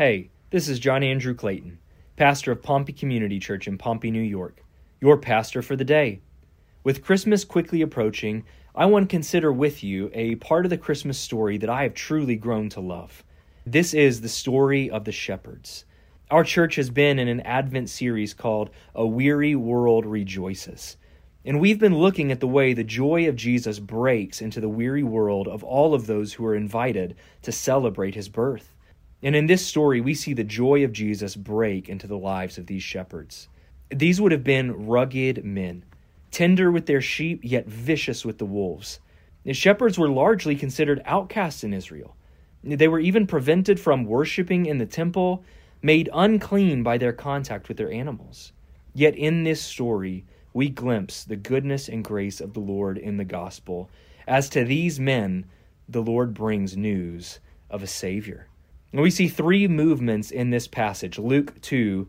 Hey, this is John Andrew Clayton, pastor of Pompey Community Church in Pompey, New York, your pastor for the day. With Christmas quickly approaching, I want to consider with you a part of the Christmas story that I have truly grown to love. This is the story of the shepherds. Our church has been in an Advent series called A Weary World Rejoices. And we've been looking at the way the joy of Jesus breaks into the weary world of all of those who are invited to celebrate his birth. And in this story, we see the joy of Jesus break into the lives of these shepherds. These would have been rugged men, tender with their sheep, yet vicious with the wolves. The shepherds were largely considered outcasts in Israel. They were even prevented from worshiping in the temple, made unclean by their contact with their animals. Yet in this story, we glimpse the goodness and grace of the Lord in the gospel. As to these men, the Lord brings news of a Savior. And we see three movements in this passage, Luke 2,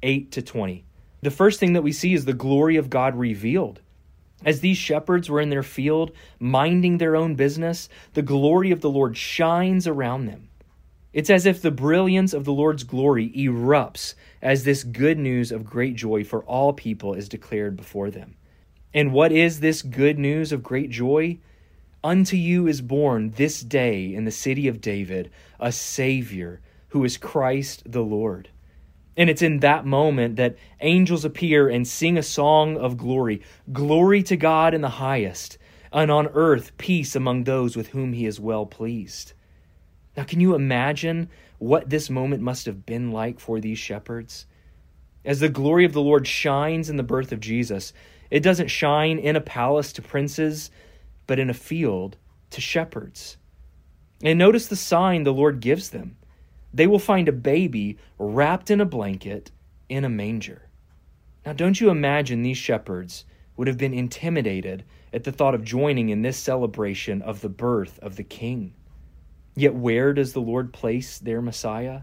8-20. The first thing that we see is the glory of God revealed. As these shepherds were in their field, minding their own business, the glory of the Lord shines around them. It's as if the brilliance of the Lord's glory erupts as this good news of great joy for all people is declared before them. And what is this good news of great joy? Unto you is born this day in the city of David a Savior who is Christ the Lord. And it's in that moment that angels appear and sing a song of glory. Glory to God in the highest, and on earth peace among those with whom he is well pleased. Now, can you imagine what this moment must have been like for these shepherds? As the glory of the Lord shines in the birth of Jesus, it doesn't shine in a palace to princes, but in a field to shepherds. And notice the sign the Lord gives them. They will find a baby wrapped in a blanket in a manger. Now, don't you imagine these shepherds would have been intimidated at the thought of joining in this celebration of the birth of the King? Yet where does the Lord place their Messiah?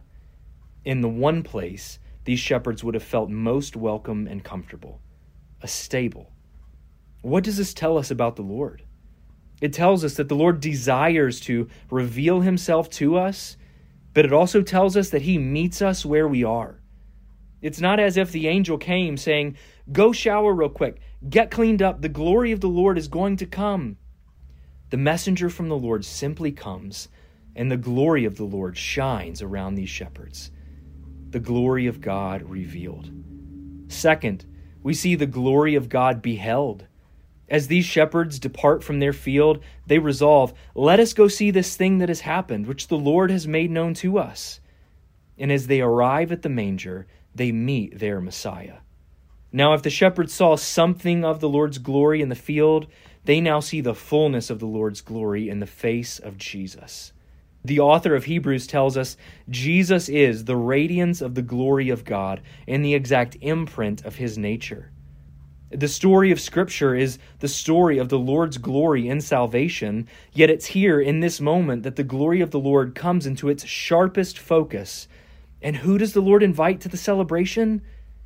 In the one place these shepherds would have felt most welcome and comfortable, a stable. What does this tell us about the Lord? It tells us that the Lord desires to reveal himself to us, but it also tells us that he meets us where we are. It's not as if the angel came saying, "Go shower real quick, get cleaned up, the glory of the Lord is going to come." The messenger from the Lord simply comes, and the glory of the Lord shines around these shepherds. The glory of God revealed. Second, we see the glory of God beheld. As these shepherds depart from their field, they resolve, "Let us go see this thing that has happened, which the Lord has made known to us." And as they arrive at the manger, they meet their Messiah. Now, if the shepherds saw something of the Lord's glory in the field, they now see the fullness of the Lord's glory in the face of Jesus. The author of Hebrews tells us Jesus is the radiance of the glory of God and the exact imprint of his nature. The story of Scripture is the story of the Lord's glory in salvation, yet it's here in this moment that the glory of the Lord comes into its sharpest focus. And who does the Lord invite to the celebration?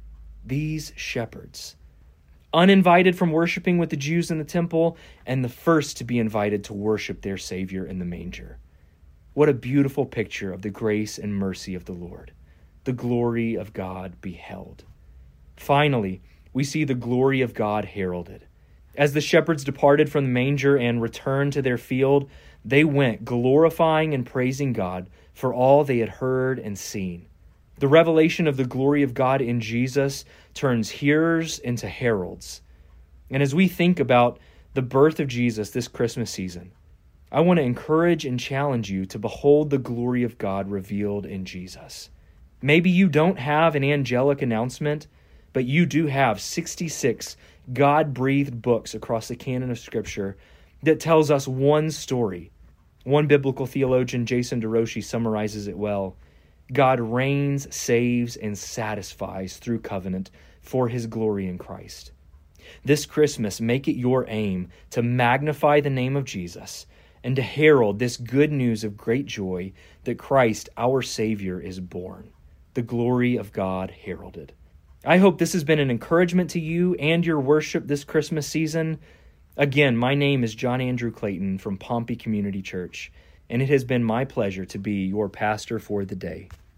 These shepherds. Uninvited from worshiping with the Jews in the temple, and the first to be invited to worship their Savior in the manger. What a beautiful picture of the grace and mercy of the Lord. The glory of God beheld. Finally, we see the glory of God heralded. As the shepherds departed from the manger and returned to their field, they went glorifying and praising God for all they had heard and seen. The revelation of the glory of God in Jesus turns hearers into heralds. And as we think about the birth of Jesus this Christmas season, I want to encourage and challenge you to behold the glory of God revealed in Jesus. Maybe you don't have an angelic announcement, but you do have 66 God-breathed books across the canon of Scripture that tells us one story. One biblical theologian, Jason DeRouchie, summarizes it well. God reigns, saves, and satisfies through covenant for his glory in Christ. This Christmas, make it your aim to magnify the name of Jesus and to herald this good news of great joy that Christ, our Savior, is born. The glory of God heralded. I hope this has been an encouragement to you and your worship this Christmas season. Again, my name is John Andrew Clayton from Pompey Community Church, and it has been my pleasure to be your pastor for the day.